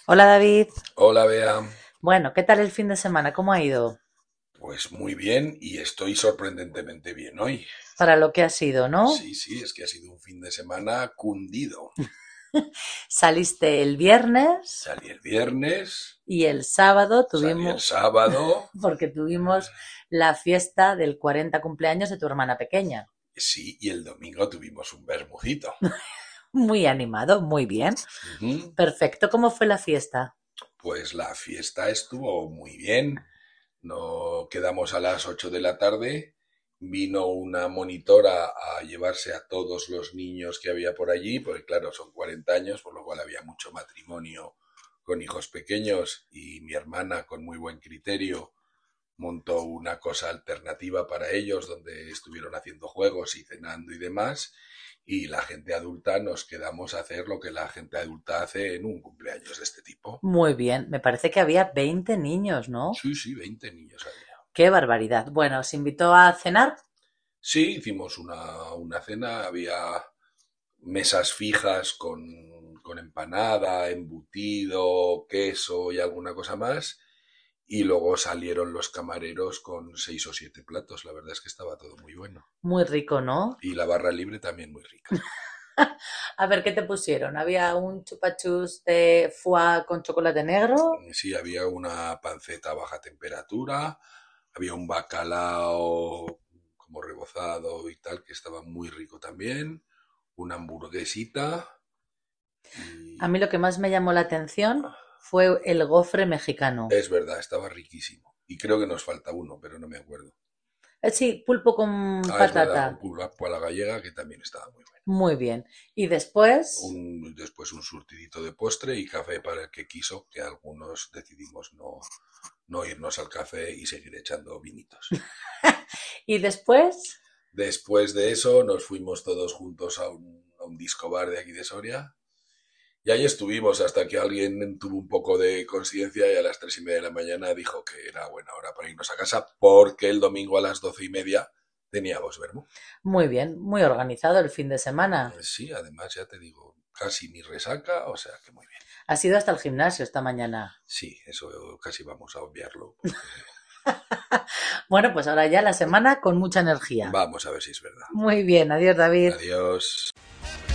Hola David. Hola, Bea. Bueno, ¿qué tal el fin de semana? ¿Cómo ha ido? Pues muy bien y estoy sorprendentemente bien hoy. Para lo que ha sido, ¿no? Sí, sí, es que ha sido un fin de semana cundido. Saliste el viernes Salí el viernes, y el sábado salí el tuvimos, sábado, porque tuvimos la fiesta del 40 cumpleaños de tu hermana pequeña. sí, y el domingo tuvimos un bermucito. Muy animado, muy bien. Ujú. Perfecto. ¿Cómo fue la fiesta? Pues la fiesta estuvo muy bien. No quedamos a las 8 de la tarde. Vino una monitora a llevarse a todos los niños que había por allí, porque claro, son 40 años, por lo cual había mucho matrimonio con hijos pequeños y mi hermana con muy buen criterio montó una cosa alternativa para ellos donde estuvieron haciendo juegos y cenando y demás y la gente adulta nos quedamos a hacer lo que la gente adulta hace en un cumpleaños de este tipo. Muy bien. Me parece que había 20 niños, ¿no? Sí, sí, 20 niños había. Qué barbaridad. Bueno, ¿os invitó a cenar? Sí, hicimos una cena, había mesas fijas con empanada, embutido, queso y alguna cosa más. Y luego salieron los camareros con 6 o 7 platos. La verdad es que estaba todo muy bueno. Muy rico, ¿no? Y la barra libre también muy rica. A ver, ¿qué te pusieron? ¿Había un chupachus de foie con chocolate negro? Sí, había una panceta a baja temperatura, había un bacalao como rebozado y tal, que estaba muy rico también, una hamburguesita A mí y lo que más me llamó la atención fue el gofre mexicano. es verdad, estaba riquísimo. Y creo que nos falta uno, pero no me acuerdo. Sí, pulpo con Ah, es verdad, un patata. pulpo a la gallega que también estaba muy bueno. Muy bien. Y después, Después un surtidito de postre y café para el que quiso, que algunos decidimos no irnos al café y seguir echando vinitos. y después, Después de eso nos fuimos todos juntos a un disco bar de aquí de Soria y ahí estuvimos hasta que alguien tuvo un poco de conciencia y a las 3:30 de la mañana dijo que era buena hora para irnos a casa porque el domingo a las 12:30 teníamos vermú. muy bien, muy organizado el fin de semana. Sí, además ya te digo, casi ni resaca, o sea que muy bien. Has ido hasta el gimnasio esta mañana. Sí, eso casi vamos a obviarlo porque Bueno, pues ahora ya la semana con mucha energía. vamos a ver si es verdad. Muy bien, adiós David. Adiós.